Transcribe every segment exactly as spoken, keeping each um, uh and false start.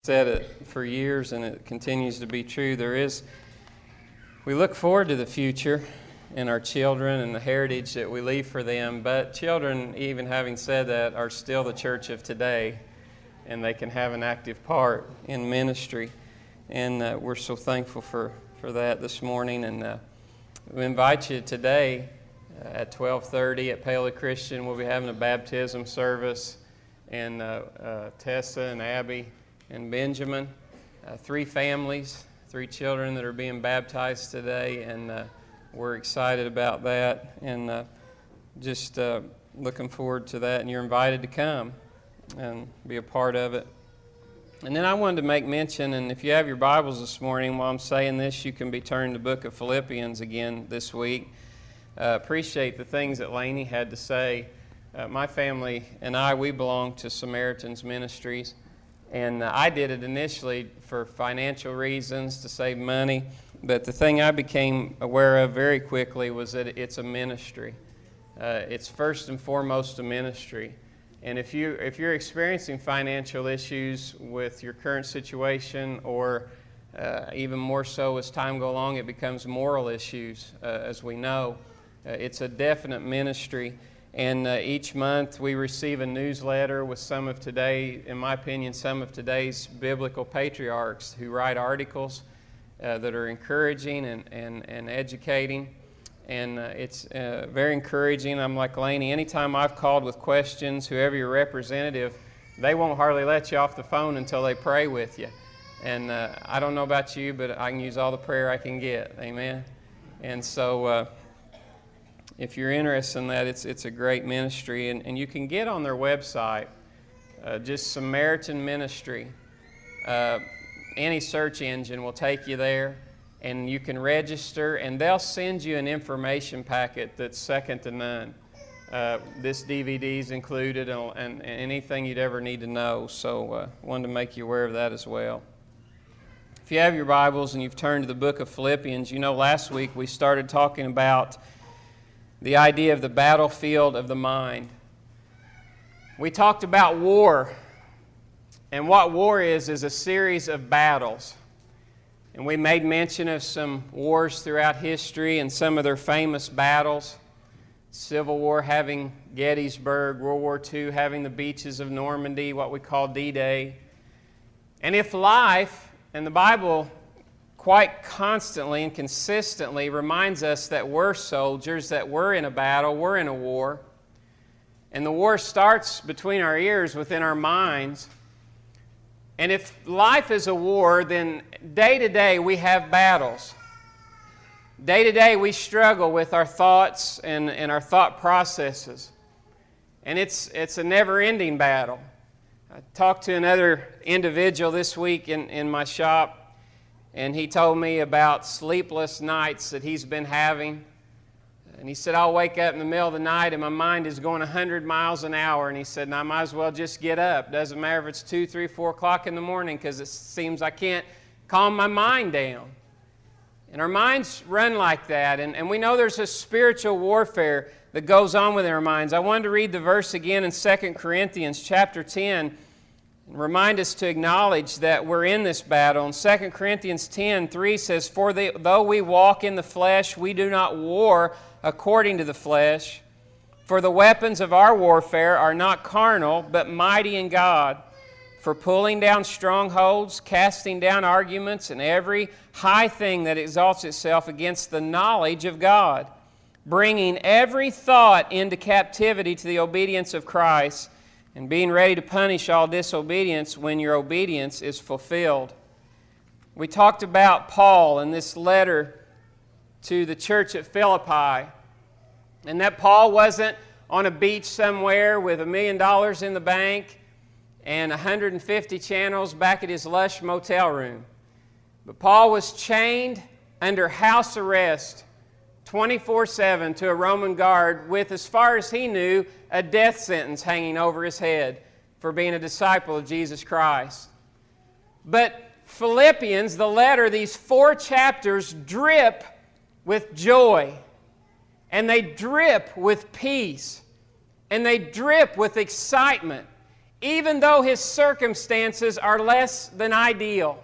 said it for years, and it continues to be true. There is, we look forward to the future and our children and the heritage that we leave for them, but children, even having said that, are still the church of today, and they can have an active part in ministry. And uh, we're so thankful for, for that this morning. And uh, we invite you today uh, at twelve thirty at Paoli Christian. We'll be having a baptism service. And uh, uh, Tessa and Abby and Benjamin, uh, three families, three children that are being baptized today. And uh, we're excited about that, and uh, just uh, looking forward to that. And you're invited to come and be a part of it. And then I wanted to make mention, and if you have your Bibles this morning, while I'm saying this, you can be turning to the book of Philippians again this week. Uh, appreciate the things that Laney had to say. Uh, my family and I, we belong to Samaritan's Ministries, and uh, I did it initially for financial reasons, to save money, but the thing I became aware of very quickly was that it's a ministry. Uh, it's first and foremost a ministry. And if, you, if you're experiencing financial issues with your current situation, or uh, even more so as time goes along, it becomes moral issues, uh, as we know. Uh, it's a definite ministry. And uh, each month we receive a newsletter with some of today, in my opinion, some of today's biblical patriarchs who write articles uh, that are encouraging and, and, and educating. And uh, it's uh, very encouraging. I'm like Laney. Anytime I've called with questions, whoever your representative, they won't hardly let you off the phone until they pray with you. And uh, I don't know about you, but I can use all the prayer I can get. Amen? And so uh, if you're interested in that, it's, it's a great ministry. And, and you can get on their website, uh, just Samaritan Ministry. Uh, any search engine will take you there. And you can register, and they'll send you an information packet that's second to none. Uh, this D V D is included, and, and anything you'd ever need to know. So I uh, wanted to make you aware of that as well. If you have your Bibles and you've turned to the book of Philippians, you know last week we started talking about the idea of the battlefield of the mind. We talked about war, and what war is is a series of battles. And we made mention of some wars throughout history and some of their famous battles. Civil War having Gettysburg, World War Two having the beaches of Normandy, what we call D-Day. And if life, and the Bible quite constantly and consistently reminds us that we're soldiers, that we're in a battle, we're in a war, and the war starts between our ears, within our minds. And if life is a war, then day to day we have battles. Day to day we struggle with our thoughts and, and our thought processes. And it's, it's a never-ending battle. I talked to another individual this week in, in my shop, and he told me about sleepless nights that he's been having. And he said, I'll wake up in the middle of the night and my mind is going a hundred miles an hour. And he said, and I might as well just get up. Doesn't matter if it's two, three, four o'clock in the morning, because it seems I can't calm my mind down. And our minds run like that. And, and we know there's a spiritual warfare that goes on within our minds. I wanted to read the verse again in Second Corinthians chapter ten and remind us to acknowledge that we're in this battle. And Second Corinthians ten three says, For the, though we walk in the flesh, we do not war according to the flesh. For the weapons of our warfare are not carnal, but mighty in God, for pulling down strongholds, casting down arguments, and every high thing that exalts itself against the knowledge of God, bringing every thought into captivity to the obedience of Christ, and being ready to punish all disobedience when your obedience is fulfilled. We talked about Paul in this letter to the church at Philippi, and that Paul wasn't on a beach somewhere with a million dollars in the bank and one hundred fifty channels back at his lush motel room. But Paul was chained under house arrest twenty-four seven to a Roman guard with, as far as he knew, a death sentence hanging over his head for being a disciple of Jesus Christ. But Philippians, the letter, these four chapters drip with joy, and they drip with peace, and they drip with excitement. even though his circumstances are less than ideal.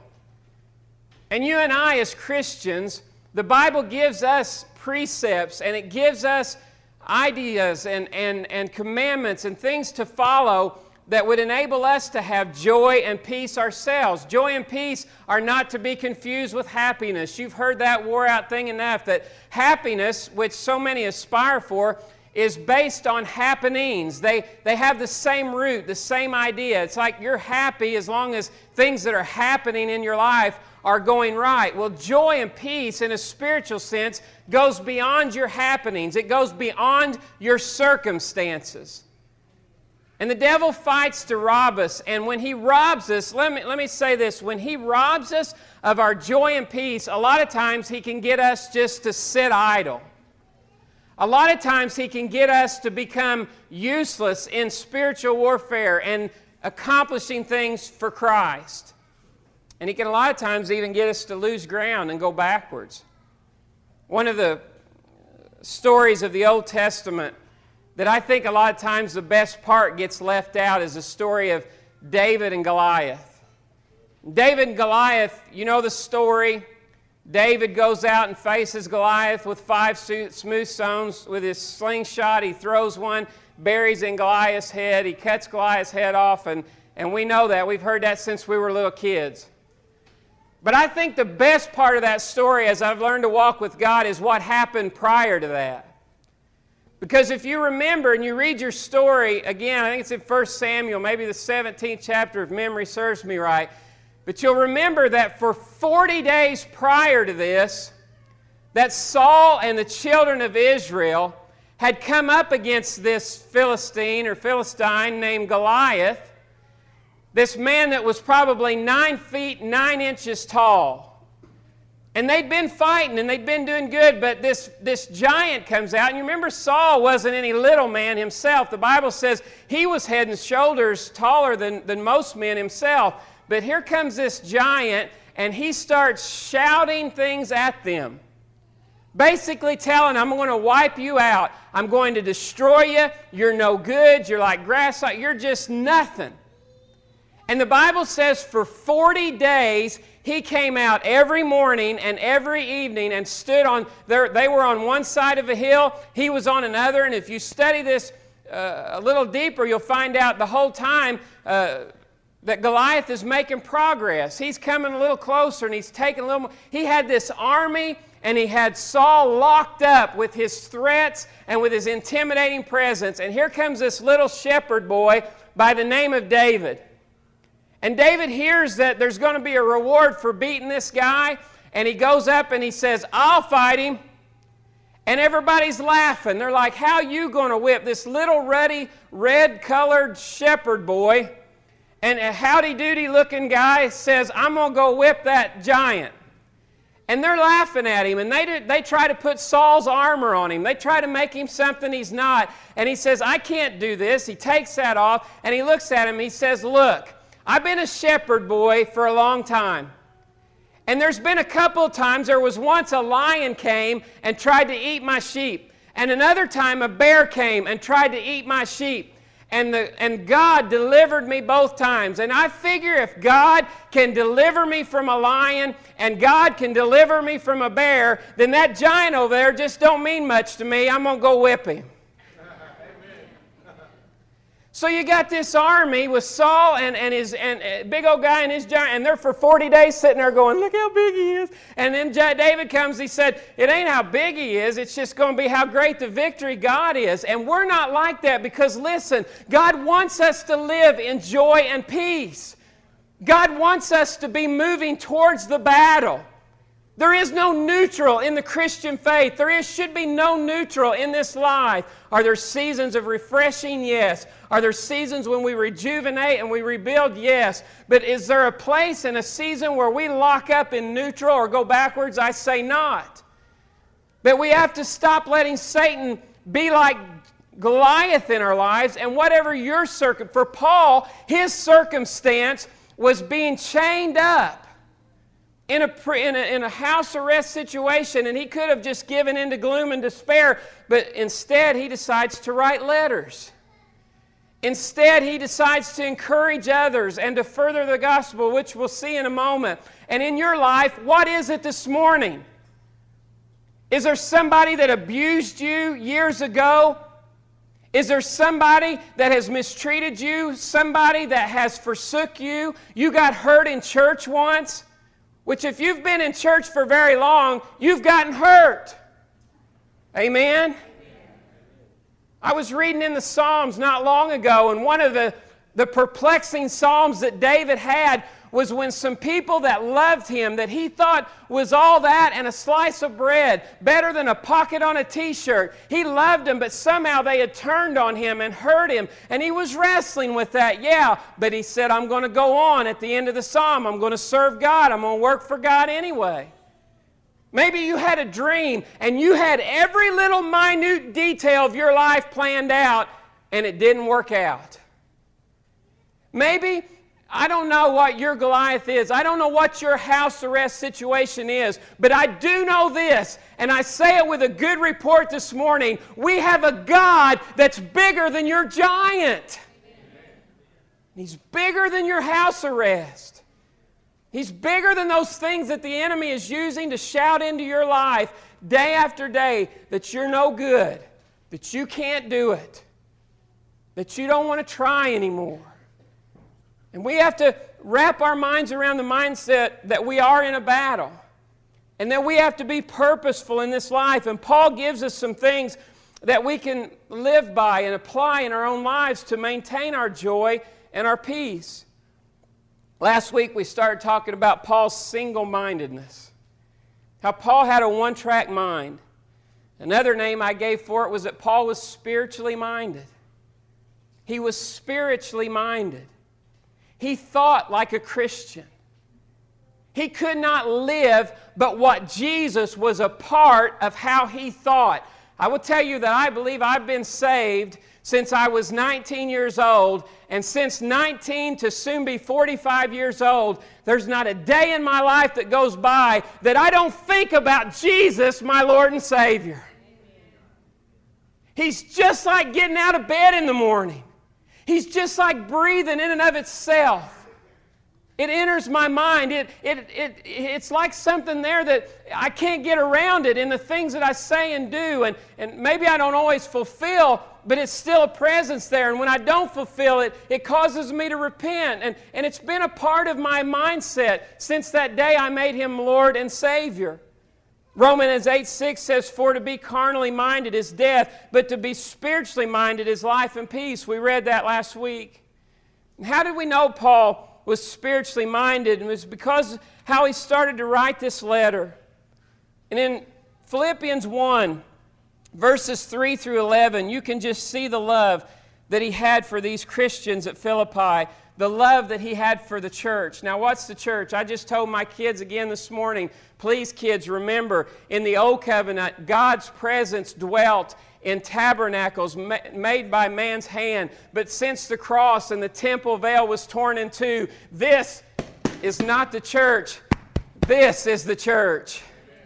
And you and I as Christians, the Bible gives us precepts and it gives us ideas and, and, and commandments and things to follow that would enable us to have joy and peace ourselves. Joy and peace are not to be confused with happiness. You've heard that wore out thing enough, that happiness, which so many aspire for, is based on happenings. They, they have the same root, the same idea. It's like you're happy as long as things that are happening in your life are going right. Well, joy and peace in a spiritual sense goes beyond your happenings. It goes beyond your circumstances. And the devil fights to rob us. And when he robs us, let me, let me say this, when he robs us of our joy and peace, a lot of times he can get us just to sit idle. A lot of times he can get us to become useless in spiritual warfare and accomplishing things for Christ. And he can a lot of times even get us to lose ground and go backwards. One of the stories of the Old Testament that I think a lot of times the best part gets left out is the story of David and Goliath. David and Goliath, you know the story. David goes out and faces Goliath with five smooth stones. With his slingshot, he throws one, buries in Goliath's head. He cuts Goliath's head off, and, and we know that. We've heard that since we were little kids. But I think the best part of that story, as I've learned to walk with God, is what happened prior to that. Because if you remember and you read your story, again, I think it's in First Samuel, maybe the seventeenth chapter if memory serves me right, but you'll remember that for forty days prior to this, that Saul and the children of Israel had come up against this Philistine or Philistine named Goliath, this man that was probably nine feet, nine inches tall. And they'd been fighting and they'd been doing good, but this, this giant comes out. And you remember Saul wasn't any little man himself. The Bible says he was head and shoulders taller than, than most men himself. But here comes this giant and he starts shouting things at them. Basically telling them, I'm going to wipe you out. I'm going to destroy you. You're no good. You're like grass. You're just nothing. And the Bible says for forty days, he came out every morning and every evening and stood on, there. They were on one side of a hill, he was on another. And if you study this uh, a little deeper, you'll find out the whole time uh, that Goliath is making progress. He's coming a little closer and he's taking a little more. He had this army and he had Saul locked up with his threats and with his intimidating presence. And here comes this little shepherd boy by the name of David. And David hears that there's going to be a reward for beating this guy, and he goes up and he says, I'll fight him. And everybody's laughing. They're like, how are you going to whip this little ruddy, red-colored shepherd boy? And a howdy-doody looking guy says, I'm going to go whip that giant. And they're laughing at him, and they, do, they try to put Saul's armor on him. They try to make him something he's not. And he says, I can't do this. He takes that off, and he looks at him, and he says, look, I've been a shepherd boy for a long time. And there's been a couple of times, there was once a lion came and tried to eat my sheep. And another time a bear came and tried to eat my sheep. And, the, and God delivered me both times. And I figure if God can deliver me from a lion and God can deliver me from a bear, then that giant over there just don't mean much to me. I'm going to go whip him. So you got this army with Saul and, and his and uh, big old guy and his giant, and they're for forty days sitting there going, look how big he is. And then David comes, he said, it ain't how big he is, it's just going to be how great the victory God is. And we're not like that because, listen, God wants us to live in joy and peace. God wants us to be moving towards the battle. There is no neutral in the Christian faith. There is, should be no neutral in this life. Are there seasons of refreshing? Yes. Are there seasons when we rejuvenate and we rebuild? Yes. But is there a place and a season where we lock up in neutral or go backwards? I say not. But we have to stop letting Satan be like Goliath in our lives. And whatever your circum, for Paul, his circumstance was being chained up in a, in a, in a house arrest situation, and he could have just given in to gloom and despair, but instead he decides to write letters. Instead, he decides to encourage others and to further the gospel, which we'll see in a moment. And in your life, what is it this morning? Is there somebody that abused you years ago? Is there somebody that has mistreated you? Somebody that has forsook you? You got hurt in church once? Which if you've been in church for very long, you've gotten hurt. Amen? I was reading in the Psalms not long ago, and one of the, the perplexing Psalms that David had was when some people that loved him, that he thought was all that and a slice of bread, better than a pocket on a t-shirt. He loved them, but somehow they had turned on him and hurt him, and he was wrestling with that. Yeah, but he said, I'm going to go on at the end of the Psalm. I'm going to serve God. I'm going to work for God anyway. Maybe you had a dream and you had every little minute detail of your life planned out and it didn't work out. Maybe, I don't know what your Goliath is. I don't know what your house arrest situation is. But I do know this, and I say it with a good report this morning. We have a God that's bigger than your giant. He's bigger than your house arrest. He's bigger than those things that the enemy is using to shout into your life day after day that you're no good, that you can't do it, that you don't want to try anymore. And we have to wrap our minds around the mindset that we are in a battle and that we have to be purposeful in this life. And Paul gives us some things that we can live by and apply in our own lives to maintain our joy and our peace. Last week we started talking about Paul's single-mindedness. How Paul had a one-track mind. Another name I gave for it was that Paul was spiritually minded. He was spiritually minded. He thought like a Christian. He could not live but what Jesus was a part of how he thought. I will tell you that I believe I've been saved since I was nineteen years old, and since nineteen to soon be forty-five years old, there's not a day in my life that goes by that I don't think about Jesus, my Lord and Savior. He's just like getting out of bed in the morning. He's just like breathing in and of itself. It enters my mind. It, it, it, it's like something there that I can't get around it in the things that I say and do. And, and maybe I don't always fulfill, but it's still a presence there. And when I don't fulfill it, it causes me to repent. And, and it's been a part of my mindset since that day I made Him Lord and Savior. Romans eight six says, for to be carnally minded is death, but to be spiritually minded is life and peace. We read that last week. And how did we know Paul was spiritually minded? And it was because how he started to write this letter. And in Philippians one, verses three through eleven, you can just see the love that he had for these Christians at Philippi, the love that he had for the church. Now, what's the church? I just told my kids again this morning, please, kids, remember, in the Old Covenant, God's presence dwelt in tabernacles ma- made by man's hand. But since the cross and the temple veil was torn in two, this is not the church. This is the church.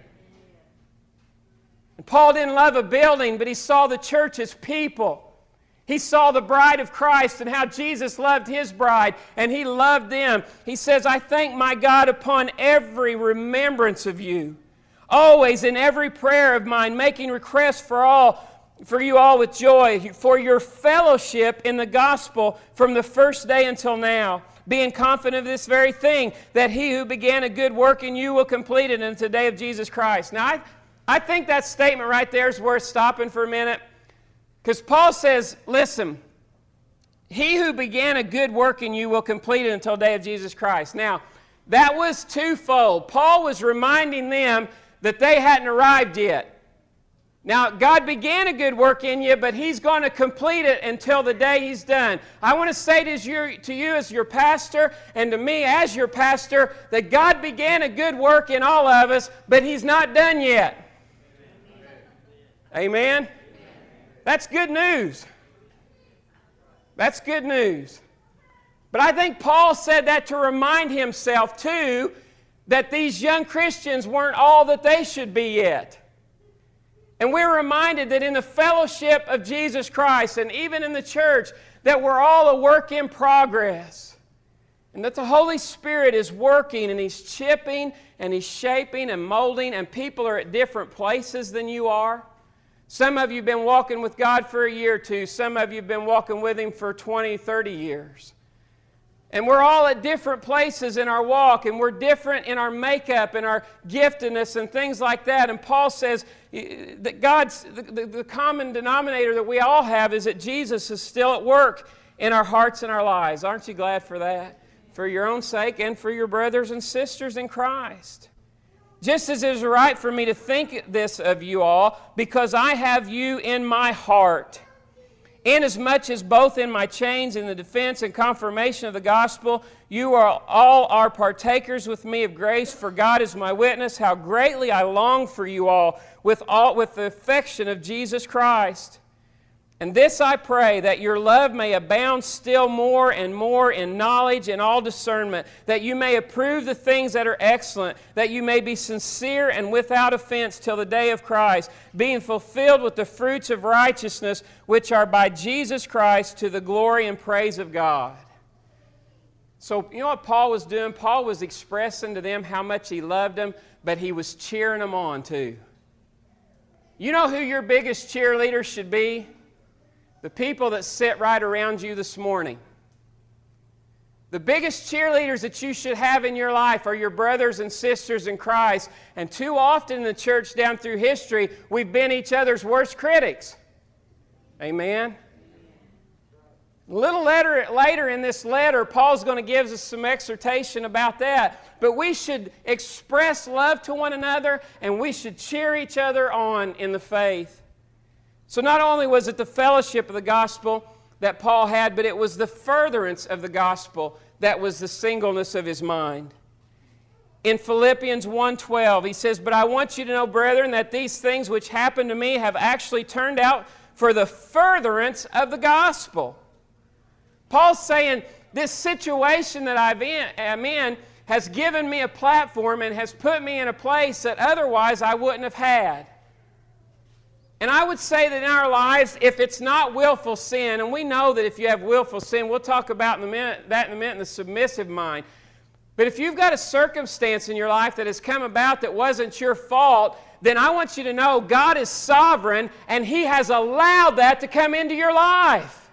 And Paul didn't love a building, but he saw the church as people. He saw the bride of Christ and how Jesus loved His bride, and He loved them. He says, I thank my God upon every remembrance of you, always in every prayer of mine, making requests for all, for you all with joy, for your fellowship in the gospel from the first day until now, being confident of this very thing, that He who began a good work in you will complete it unto the day of Jesus Christ. Now, I, I think that statement right there is worth stopping for a minute. Because Paul says, listen, He who began a good work in you will complete it until the day of Jesus Christ. Now, that was twofold. Paul was reminding them that they hadn't arrived yet. Now, God began a good work in you, but He's going to complete it until the day He's done. I want to say to you, to you as your pastor and to me as your pastor that God began a good work in all of us, but He's not done yet. Amen? Amen? That's good news. That's good news. But I think Paul said that to remind himself, too, that these young Christians weren't all that they should be yet. And we're reminded that in the fellowship of Jesus Christ and even in the church, that we're all a work in progress. And that the Holy Spirit is working and He's chipping and He's shaping and molding, and people are at different places than you are. Some of you have been walking with God for a year or two. Some of you have been walking with Him for twenty, thirty years. And we're all at different places in our walk, and we're different in our makeup and our giftedness and things like that. And Paul says that God's, the, the, the common denominator that we all have is that Jesus is still at work in our hearts and our lives. Aren't you glad for that? For your own sake and for your brothers and sisters in Christ. Just as it is right for me to think this of you all, because I have you in my heart. Inasmuch as both in my chains in the defense and confirmation of the gospel, you are all are partakers with me of grace, for God is my witness, how greatly I long for you all with all with the affection of Jesus Christ. And this I pray, that your love may abound still more and more in knowledge and all discernment, that you may approve the things that are excellent, that you may be sincere and without offense till the day of Christ, being fulfilled with the fruits of righteousness, which are by Jesus Christ to the glory and praise of God. So, you know what Paul was doing? Paul was expressing to them how much he loved them, but he was cheering them on too. You know who your biggest cheerleader should be? The people that sit right around you this morning. The biggest cheerleaders that you should have in your life are your brothers and sisters in Christ. And too often in the church down through history, we've been each other's worst critics. Amen? A little later, later in this letter, Paul's going to give us some exhortation about that. But we should express love to one another, and we should cheer each other on in the faith. So not only was it the fellowship of the gospel that Paul had, but it was the furtherance of the gospel that was the singleness of his mind. In Philippians one twelve, he says, "But I want you to know, brethren, that these things which happened to me have actually turned out for the furtherance of the gospel." Paul's saying, this situation that I've in, am in has given me a platform and has put me in a place that otherwise I wouldn't have had. And I would say that in our lives, if it's not willful sin, and we know that if you have willful sin, we'll talk about in a minute, that in a minute in the submissive mind. But if you've got a circumstance in your life that has come about that wasn't your fault, then I want you to know God is sovereign and He has allowed that to come into your life.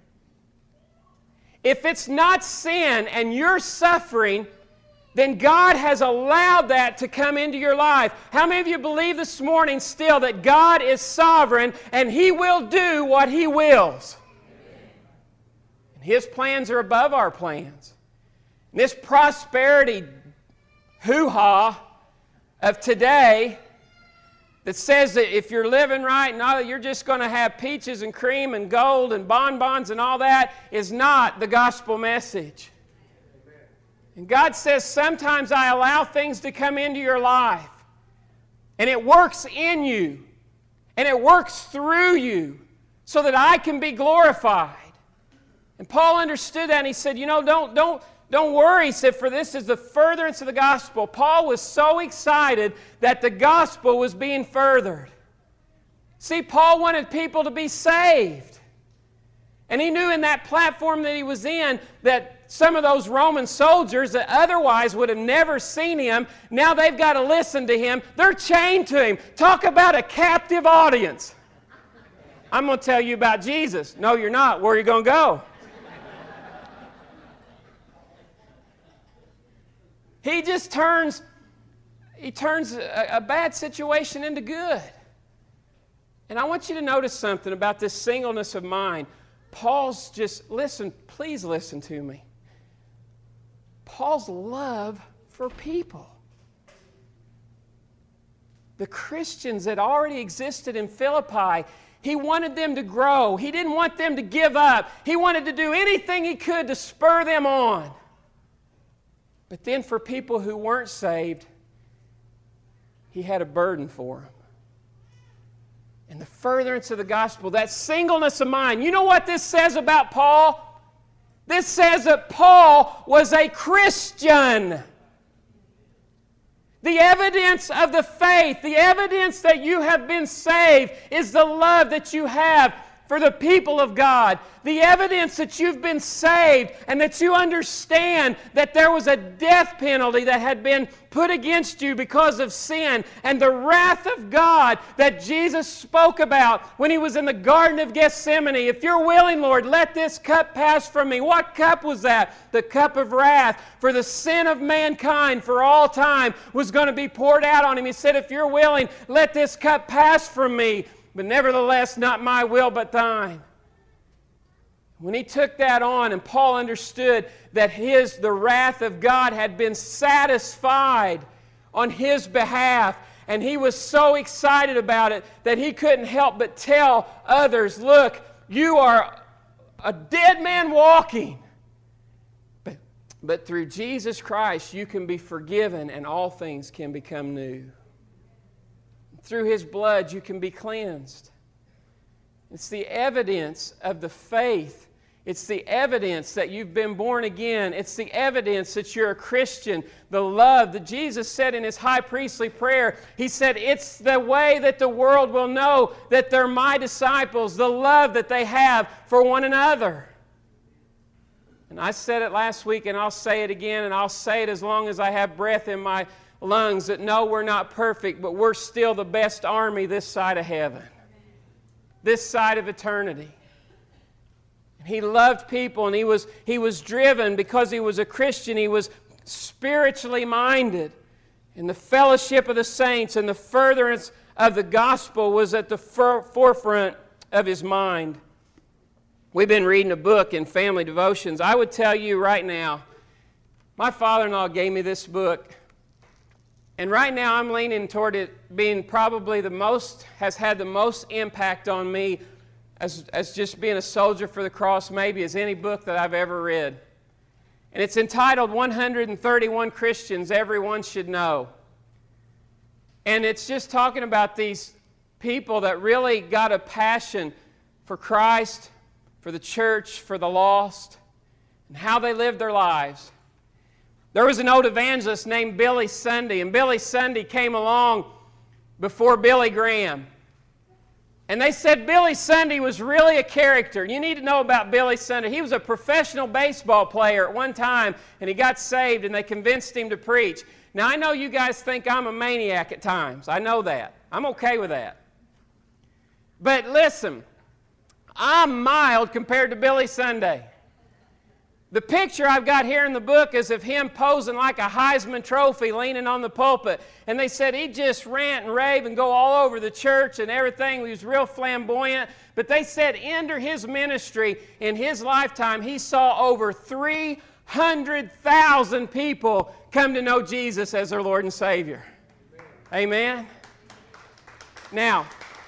If it's not sin and you're suffering, then God has allowed that to come into your life. How many of you believe this morning still that God is sovereign and He will do what He wills? And His plans are above our plans. And this prosperity hoo-ha of today that says that if you're living right, not that you're just going to have peaches and cream and gold and bonbons and all that, is not the gospel message. And God says, sometimes I allow things to come into your life. And it works in you. And it works through you. So that I can be glorified. And Paul understood that and he said, you know, don't, don't, don't worry. He said, for this is the furtherance of the gospel. Paul was so excited that the gospel was being furthered. See, Paul wanted people to be saved. And he knew in that platform that he was in that some of those Roman soldiers that otherwise would have never seen him, now they've got to listen to him. They're chained to him. Talk about a captive audience. I'm going to tell you about Jesus. No, you're not. Where are you going to go? He just turns, he turns a, a bad situation into good. And I want you to notice something about this singleness of mind. Paul's just, listen, please listen to me. Paul's love for people. The Christians that already existed in Philippi, he wanted them to grow. He didn't want them to give up. He wanted to do anything he could to spur them on. But then for people who weren't saved, he had a burden for them. And the furtherance of the gospel, that singleness of mind. You know what this says about Paul? This says that Paul was a Christian. The evidence of the faith, the evidence that you have been saved is the love that you have for the people of God. The evidence that you've been saved and that you understand that there was a death penalty that had been put against you because of sin, and the wrath of God that Jesus spoke about when He was in the Garden of Gethsemane. If you're willing, Lord, let this cup pass from me. What cup was that? The cup of wrath for the sin of mankind for all time was going to be poured out on Him. He said, if you're willing, let this cup pass from me, but nevertheless, not my will, but thine. When He took that on, and Paul understood that his, the wrath of God had been satisfied on his behalf, and he was so excited about it that he couldn't help but tell others, look, you are a dead man walking. But, but through Jesus Christ, you can be forgiven, and all things can become new. Through His blood, you can be cleansed. It's the evidence of the faith. It's the evidence that you've been born again. It's the evidence that you're a Christian. The love that Jesus said in His high priestly prayer, He said, it's the way that the world will know that they're my disciples, the love that they have for one another. And I said it last week, and I'll say it again, and I'll say it as long as I have breath in my lungs, that no, we're not perfect, but we're still the best army this side of heaven, this side of eternity. He loved people, and he was, he was driven because he was a Christian. He was spiritually minded. And the fellowship of the saints and the furtherance of the gospel was at the forefront of his mind. We've been reading a book in family devotions. I would tell you right now, my father-in-law gave me this book. And right now I'm leaning toward it being probably the most, has had the most impact on me As, as just being a soldier for the cross, maybe as any book that I've ever read. And it's entitled one hundred thirty-one Christians Everyone Should Know. And it's just talking about these people that really got a passion for Christ, for the church, for the lost, and how they lived their lives. There was an old evangelist named Billy Sunday, and Billy Sunday came along before Billy Graham. And they said Billy Sunday was really a character. You need to know about Billy Sunday. He was a professional baseball player at one time, and he got saved, and they convinced him to preach. Now, I know you guys think I'm a maniac at times. I know that. I'm okay with that. But listen, I'm mild compared to Billy Sunday. The picture I've got here in the book is of him posing like a Heisman Trophy leaning on the pulpit. And they said he'd just rant and rave and go all over the church and everything. He was real flamboyant. But they said under his ministry, in his lifetime, he saw over three hundred thousand people come to know Jesus as their Lord and Savior. Amen? Amen? Now,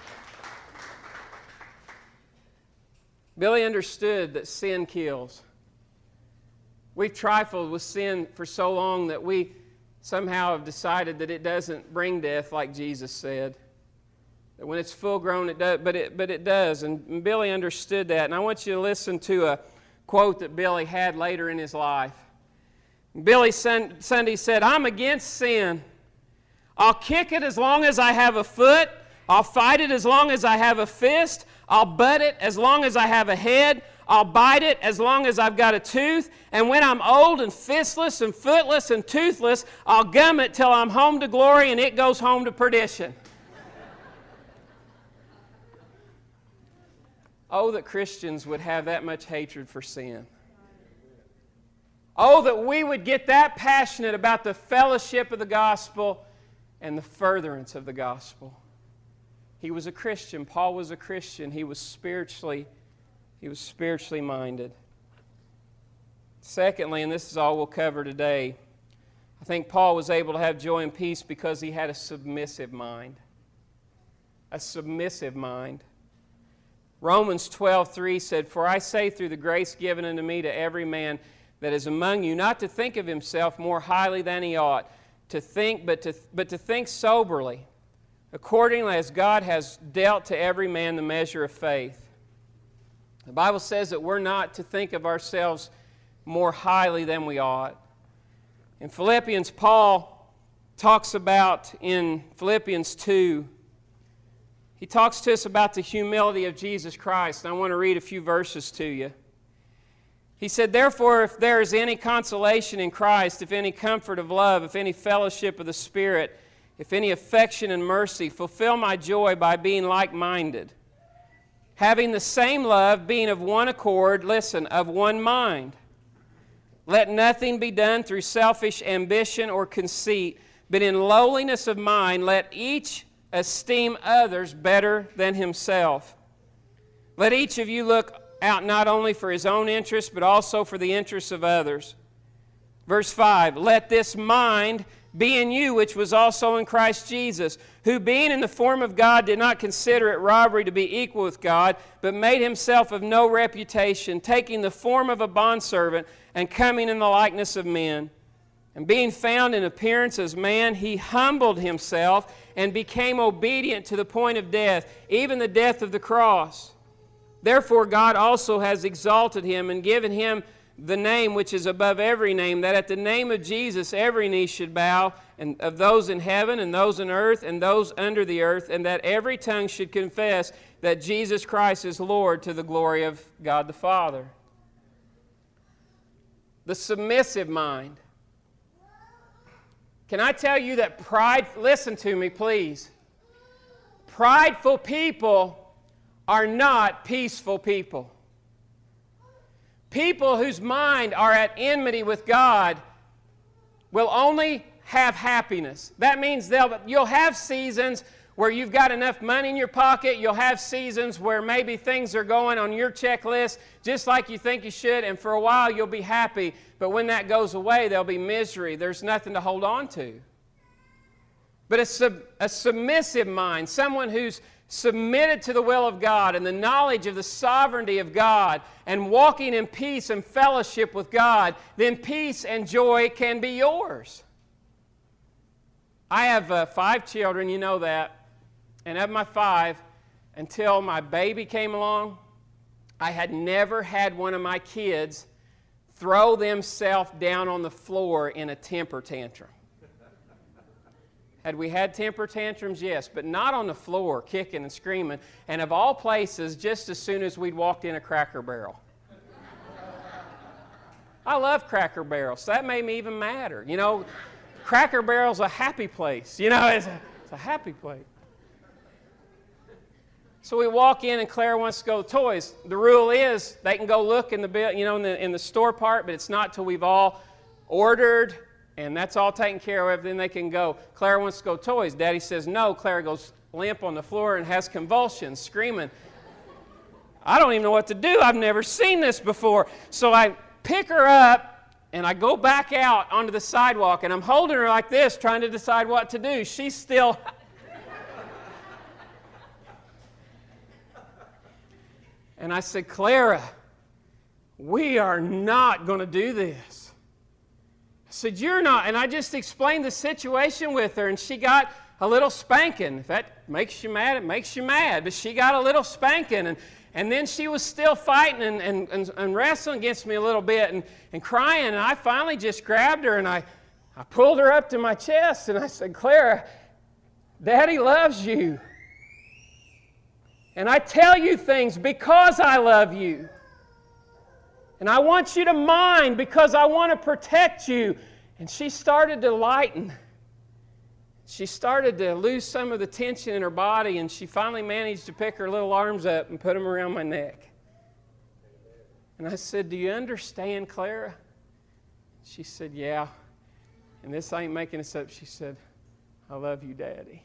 Billy understood that sin kills. We've trifled with sin for so long that we somehow have decided that it doesn't bring death like Jesus said. That when it's full grown, it does, but it, but it does. And Billy understood that. And I want you to listen to a quote that Billy had later in his life. Billy Sunday said, "I'm against sin. I'll kick it as long as I have a foot. I'll fight it as long as I have a fist. I'll butt it as long as I have a head. I'll bite it as long as I've got a tooth, and when I'm old and fistless and footless and toothless, I'll gum it till I'm home to glory and it goes home to perdition." Oh, that Christians would have that much hatred for sin. Oh, that we would get that passionate about the fellowship of the gospel and the furtherance of the gospel. He was a Christian. Paul was a Christian. He was spiritually He was spiritually minded. Secondly, and this is all we'll cover today, I think Paul was able to have joy and peace because he had a submissive mind. A submissive mind. Romans twelve three said, "For I say through the grace given unto me to every man that is among you, not to think of himself more highly than he ought, to think, but to, but to think soberly, accordingly as God has dealt to every man the measure of faith." The Bible says that we're not to think of ourselves more highly than we ought. In Philippians, Paul talks about in Philippians two, he talks to us about the humility of Jesus Christ. And I want to read a few verses to you. He said, "Therefore, if there is any consolation in Christ, if any comfort of love, if any fellowship of the Spirit, if any affection and mercy, fulfill my joy by being like-minded, having the same love, being of one accord," listen, "of one mind. Let nothing be done through selfish ambition or conceit, but in lowliness of mind let each esteem others better than himself. Let each of you look out not only for his own interest, but also for the interests of others." Verse five, "Let this mind be in you, which was also in Christ Jesus, who being in the form of God did not consider it robbery to be equal with God, but made himself of no reputation, taking the form of a bondservant and coming in the likeness of men. And being found in appearance as man, he humbled himself and became obedient to the point of death, even the death of the cross. Therefore God also has exalted him and given him the name which is above every name, that at the name of Jesus every knee should bow, and of those in heaven and those in earth and those under the earth, and that every tongue should confess that Jesus Christ is Lord, to the glory of God the Father." The submissive mind. Can I tell you that pride, listen to me please, prideful people are not peaceful people. People whose mind are at enmity with God will only have happiness. That means they'll, you'll have seasons where you've got enough money in your pocket. You'll have seasons where maybe things are going on your checklist just like you think you should, and for a while you'll be happy. But when that goes away, there'll be misery. There's nothing to hold on to. But a, sub, a submissive mind, someone who's submitted to the will of God and the knowledge of the sovereignty of God and walking in peace and fellowship with God, then peace and joy can be yours. I have uh, five children, you know that. And of my five, until my baby came along, I had never had one of my kids throw themselves down on the floor in a temper tantrum. Had we had temper tantrums? Yes, but not on the floor, kicking and screaming. And of all places, just as soon as we'd walked in a Cracker Barrel. I love Cracker Barrel, so that made me even madder. You know, Cracker Barrel's a happy place. You know, it's a, it's a happy place. So we walk in and Claire wants to go to toys. The rule is they can go look in the, you know, in the, in the store part, but it's not till we've all ordered and that's all taken care of, then they can go. Claire wants to go toys. Daddy says no. Claire goes limp on the floor and has convulsions, screaming. I don't even know what to do. I've never seen this before. So I pick her up and I go back out onto the sidewalk and I'm holding her like this, trying to decide what to do. She's still... And I said, Clara, we are not going to do this. I said, you're not. And I just explained the situation with her, and she got a little spanking. If that makes you mad, it makes you mad. But she got a little spanking, and, and then she was still fighting and, and, and, and wrestling against me a little bit and, and crying. And I finally just grabbed her, and I, I pulled her up to my chest, and I said, Clara, Daddy loves you. And I tell you things because I love you. And I want you to mind because I want to protect you. And she started to lighten. She started to lose some of the tension in her body, and she finally managed to pick her little arms up and put them around my neck. And I said, do you understand, Clara? She said, yeah. And this ain't making this up. She said, I love you, Daddy.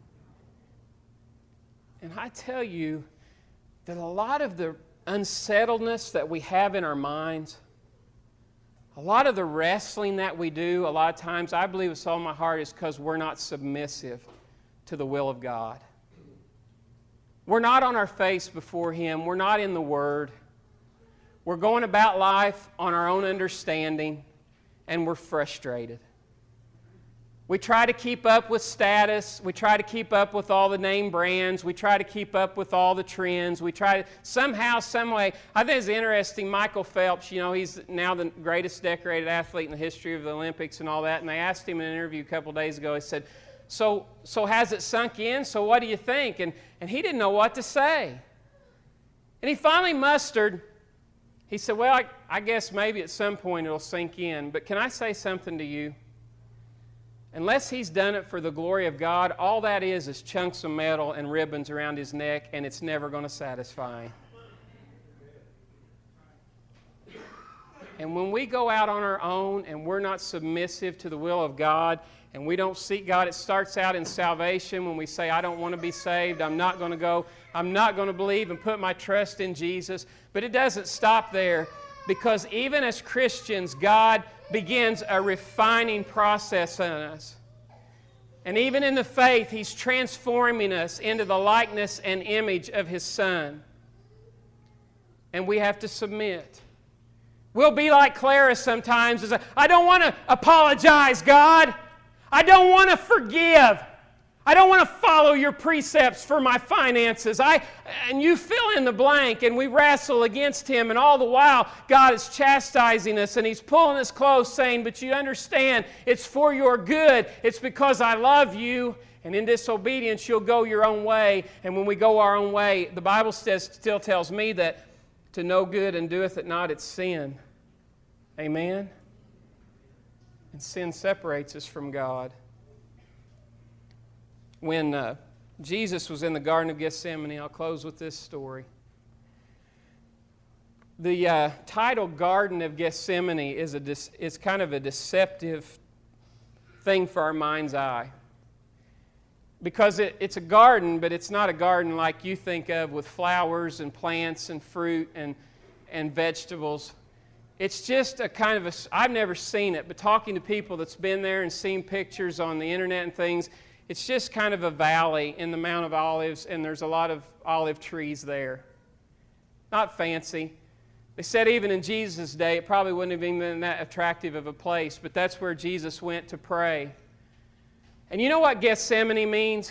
And I tell you that a lot of the unsettledness that we have in our minds, a lot of the wrestling that we do, a lot of times, I believe with all my heart, is because we're not submissive to the will of God. We're not on our face before Him. We're not in the Word. We're going about life on our own understanding, and we're frustrated. We try to keep up with status. We try to keep up with all the name brands. We try to keep up with all the trends. We try to, somehow, some way. I think it's interesting, Michael Phelps, you know, he's now the greatest decorated athlete in the history of the Olympics and all that. And they asked him in an interview a couple days ago, he said, so, so has it sunk in? So what do you think? And, and he didn't know what to say. And he finally mustered. He said, well, I, I guess maybe at some point it'll sink in. But can I say something to you? Unless he's done it for the glory of God, all that is is chunks of metal and ribbons around his neck, and it's never going to satisfy him. And when we go out on our own and we're not submissive to the will of God and we don't seek God, it starts out in salvation when we say, I don't want to be saved, I'm not going to go, I'm not going to believe and put my trust in Jesus. But it doesn't stop there, because even as Christians, God begins a refining process in us. And even in the faith, He's transforming us into the likeness and image of His Son. And we have to submit. We'll be like Clara sometimes. As a, I don't want to apologize, God. I don't want to forgive. I don't want to follow your precepts for my finances. I, and you fill in the blank, and we wrestle against Him, and all the while, God is chastising us, and He's pulling us close, saying, but you understand, it's for your good. It's because I love you, and in disobedience, you'll go your own way. And when we go our own way, the Bible says, still tells me that to know good and doeth it not, it's sin. Amen? And sin separates us from God. When uh, Jesus was in the Garden of Gethsemane, I'll close with this story. The uh, title Garden of Gethsemane is, a de- is kind of a deceptive thing for our mind's eye. Because it, it's a garden, but it's not a garden like you think of with flowers and plants and fruit and, and vegetables. It's just a kind of a, I've never seen it, but talking to people that's been there and seen pictures on the internet and things, it's just kind of a valley in the Mount of Olives, and there's a lot of olive trees there. Not fancy. They said even in Jesus' day, it probably wouldn't have even been that attractive of a place, but that's where Jesus went to pray. And you know what Gethsemane means?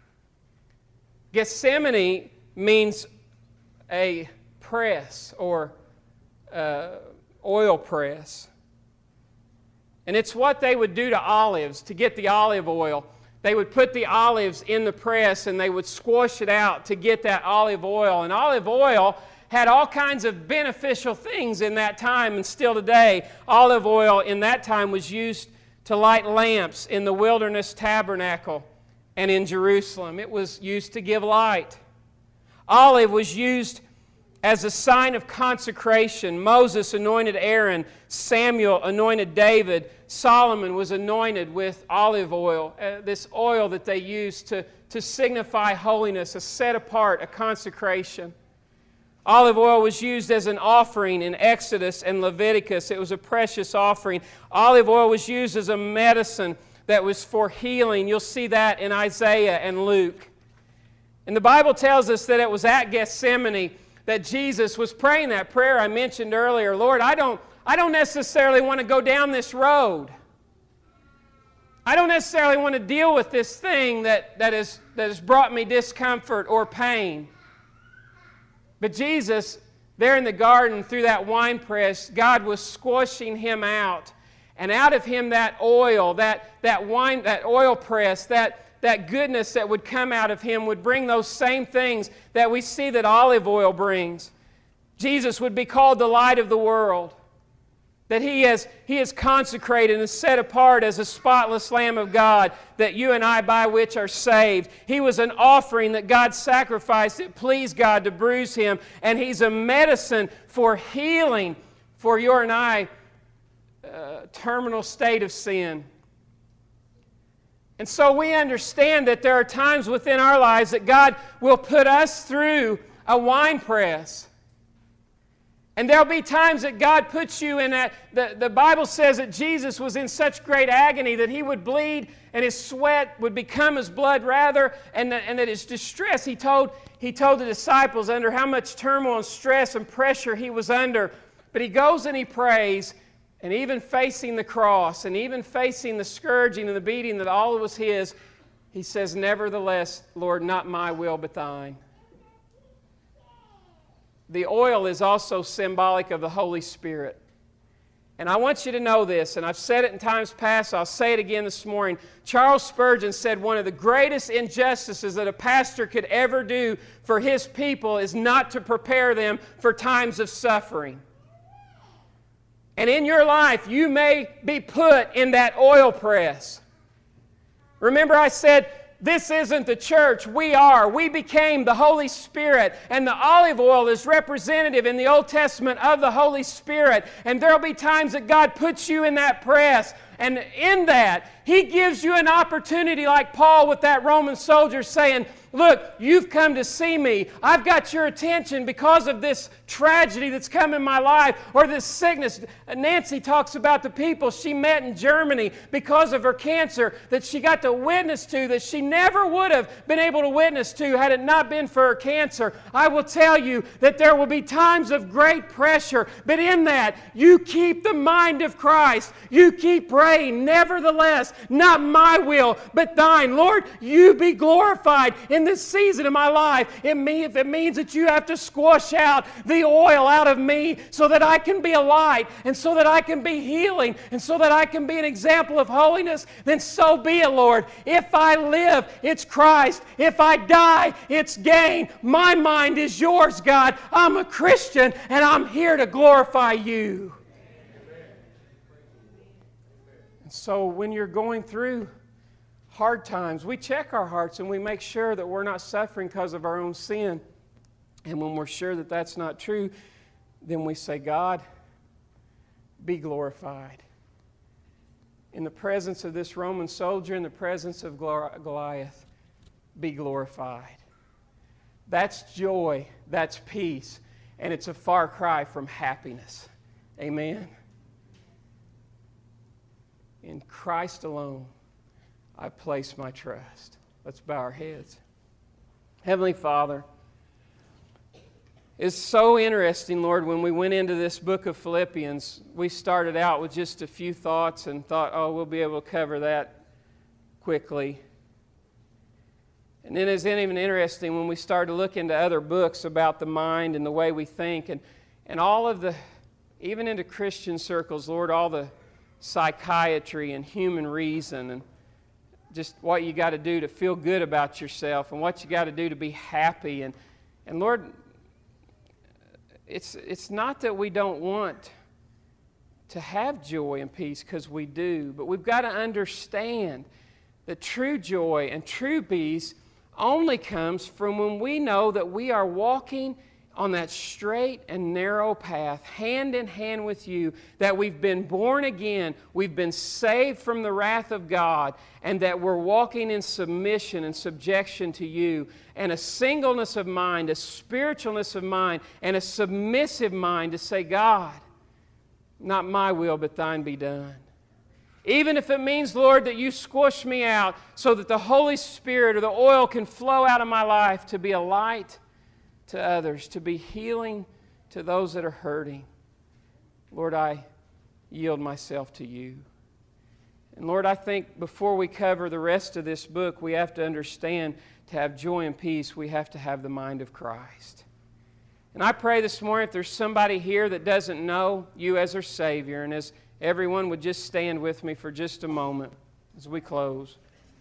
Gethsemane means a press or uh, oil press. And it's what they would do to olives to get the olive oil. They would put the olives in the press and they would squash it out to get that olive oil. And olive oil had all kinds of beneficial things in that time, and still today. Olive oil in that time was used to light lamps in the wilderness tabernacle and in Jerusalem. It was used to give light. Olive was used as a sign of consecration. Moses anointed Aaron. Samuel anointed David. Solomon was anointed with olive oil, uh, this oil that they used to, to signify holiness, a set apart, a consecration. Olive oil was used as an offering in Exodus and Leviticus. It was a precious offering. Olive oil was used as a medicine that was for healing. You'll see that in Isaiah and Luke. And the Bible tells us that it was at Gethsemane that Jesus was praying that prayer I mentioned earlier. Lord, I don't, I don't necessarily want to go down this road. I don't necessarily want to deal with this thing that, that, is, that has brought me discomfort or pain. But Jesus, there in the garden through that wine press, God was squashing Him out. And out of Him that oil, that, that wine, that oil press, that that goodness that would come out of Him would bring those same things that we see that olive oil brings. Jesus would be called the light of the world. That He has, he is consecrated and set apart as a spotless Lamb of God, that you and I by which are saved. He was an offering that God sacrificed. It pleased God to bruise Him. And He's a medicine for healing for your and I uh, terminal state of sin. And so we understand that there are times within our lives that God will put us through a wine press. And there'll be times that God puts you in that. The, the Bible says that Jesus was in such great agony that He would bleed and His sweat would become His blood rather, and that, and that His distress, he told, he told the disciples under how much turmoil and stress and pressure He was under. But He goes and He prays. And even facing the cross, and even facing the scourging and the beating that all was His, He says, nevertheless, Lord, not my will but Thine. The oil is also symbolic of the Holy Spirit. And I want you to know this, and I've said it in times past, I'll say it again this morning. Charles Spurgeon said one of the greatest injustices that a pastor could ever do for his people is not to prepare them for times of suffering. And in your life, you may be put in that oil press. Remember I said, this isn't the church, we are. We became the Holy Spirit, and the olive oil is representative in the Old Testament of the Holy Spirit. And there will be times that God puts you in that press, and in that, He gives you an opportunity like Paul with that Roman soldier saying, look, you've come to see me. I've got your attention because of this tragedy that's come in my life or this sickness. Nancy talks about the people she met in Germany because of her cancer that she got to witness to that she never would have been able to witness to had it not been for her cancer. I will tell you that there will be times of great pressure, but in that, you keep the mind of Christ. You keep praying, nevertheless, not my will, but thine. Lord, you be glorified in this season of my life. It mean, if it means that you have to squash out the oil out of me so that I can be a light and so that I can be healing and so that I can be an example of holiness, then so be it, Lord. If I live, it's Christ. If I die, it's gain. My mind is yours, God. I'm a Christian and I'm here to glorify you. And so when you're going through hard times, we check our hearts and we make sure that we're not suffering because of our own sin. And when we're sure that that's not true, then we say, God, be glorified. In the presence of this Roman soldier, in the presence of Goliath, be glorified. That's joy, that's peace, and it's a far cry from happiness. Amen. In Christ alone, I place my trust. Let's bow our heads. Heavenly Father, it's so interesting, Lord, when we went into this book of Philippians, we started out with just a few thoughts and thought, oh, we'll be able to cover that quickly. And then it's even interesting when we started to look into other books about the mind and the way we think and, and all of the, even into Christian circles, Lord, all the psychiatry and human reason and just what you got to do to feel good about yourself and what you got to do to be happy. And, and Lord, it's, it's not that we don't want to have joy and peace, because we do, but we've got to understand that true joy and true peace only comes from when we know that we are walking on that straight and narrow path, hand in hand with you, that we've been born again, we've been saved from the wrath of God, and that we're walking in submission and subjection to you, and a singleness of mind, a spiritualness of mind, and a submissive mind to say, God, not my will, but thine be done. Even if it means, Lord, that you squish me out so that the Holy Spirit or the oil can flow out of my life to be a light to others, to be healing to those that are hurting. Lord, I yield myself to you. And Lord, I think before we cover the rest of this book, we have to understand to have joy and peace, we have to have the mind of Christ. And I pray this morning if there's somebody here that doesn't know you as their Savior, and as everyone would just stand with me for just a moment as we close.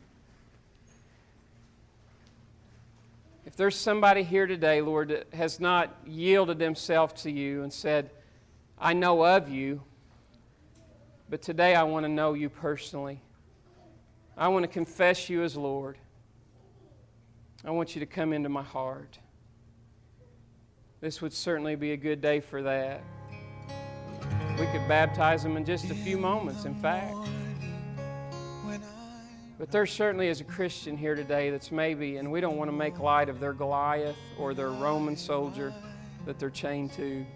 If there's somebody here today, Lord, that has not yielded themselves to you and said, I know of you, but today I want to know you personally. I want to confess you as Lord. I want you to come into my heart. This would certainly be a good day for that. We could baptize them in just a few moments, in fact. But there certainly is a Christian here today that's maybe, and we don't want to make light of their Goliath or their Roman soldier that they're chained to.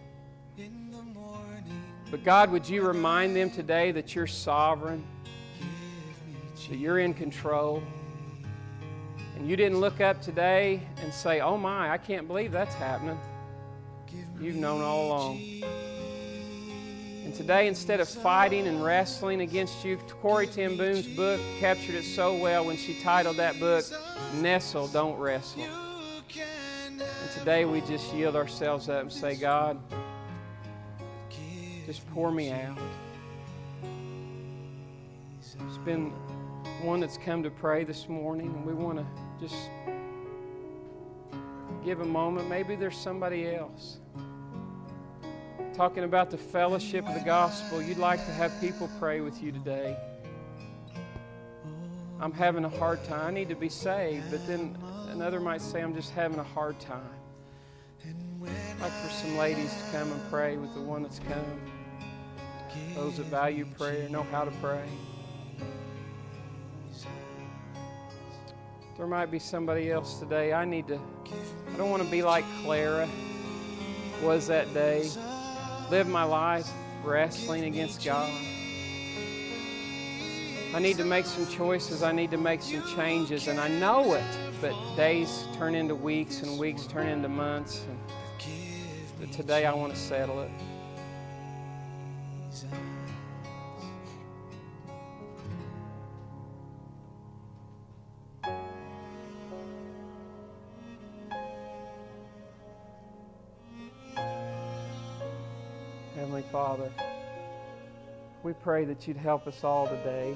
But God, would you remind them today that you're sovereign, that you're in control, and you didn't look up today and say, oh my, I can't believe that's happening. You've known all along. And today, instead of fighting and wrestling against you, Corrie ten Boom's book captured it so well when she titled that book, Nestle, Don't Wrestle. And today we just yield ourselves up and say, God, just pour me out. been one that's come to pray this morning, and we want to just give a moment. Maybe there's somebody else talking about the fellowship of the gospel. You'd like to have people pray with you today. I'm having a hard time. I need to be saved. But then another might say, I'm just having a hard time. I'd like for some ladies to come and pray with the one that's come. Those that value prayer, know how to pray. There might be somebody else today. I need to, I don't want to be like Clara was that day. Live my life wrestling against God. I need to make some choices. I need to make some changes, and I know it. But days turn into weeks, and weeks turn into months. And but today I want to settle it. Heavenly Father, we pray that you'd help us all today.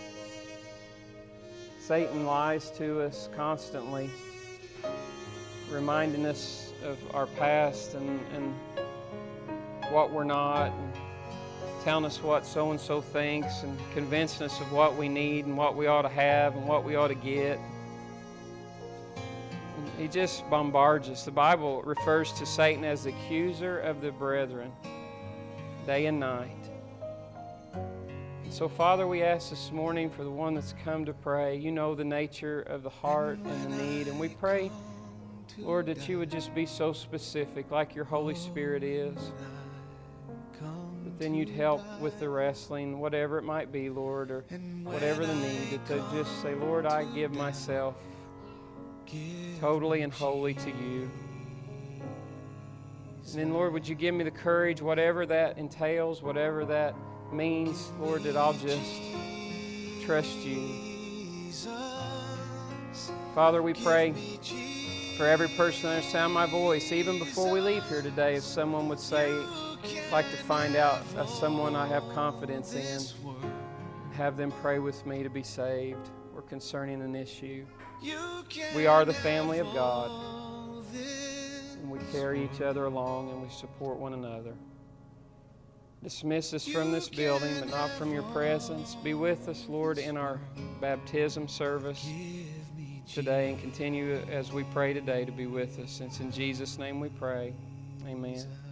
Satan lies to us constantly, reminding us of our past and, and what we're not, and telling us what so-and-so thinks, and convincing us of what we need and what we ought to have and what we ought to get. And he just bombards us. The Bible refers to Satan as the accuser of the brethren, day and night. And so, Father, we ask this morning for the one that's come to pray. You know the nature of the heart and the need. And we pray, Lord, that you would just be so specific, like your Holy Spirit is. But then you'd help with the wrestling, whatever it might be, Lord, or whatever the need, that they just say, Lord, I give myself totally and wholly to you. And then, Lord, would you give me the courage, whatever that entails, whatever that means, Lord, that I'll just trust you. Father, we pray for every person under the sound of my voice, even before we leave here today, if someone would say, I'd like to find out uh, someone I have confidence in, have them pray with me to be saved or concerning an issue. We are the family of God. And we carry each other along and we support one another. Dismiss us from this building, but not from your presence. Be with us, Lord, in our baptism service today, and continue as we pray today to be with us. It's in Jesus' name we pray. Amen.